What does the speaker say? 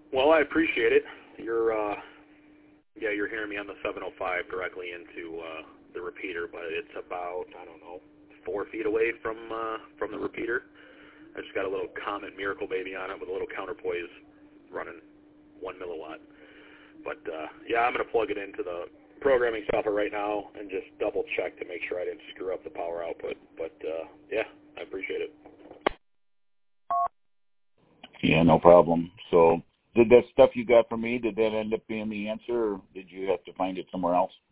Well, I appreciate it. You're hearing me on the 705 directly into the repeater, but it's about, I don't know, 4 feet away from the repeater. I just got a little Comet Miracle Baby on it with a little counterpoise running 1 milliwatt. But I'm going to plug it into the programming software right now and just double check to make sure I didn't screw up the power output. But I appreciate it. Yeah, no problem. So did that stuff you got from me, did that end up being the answer, or did you have to find it somewhere else?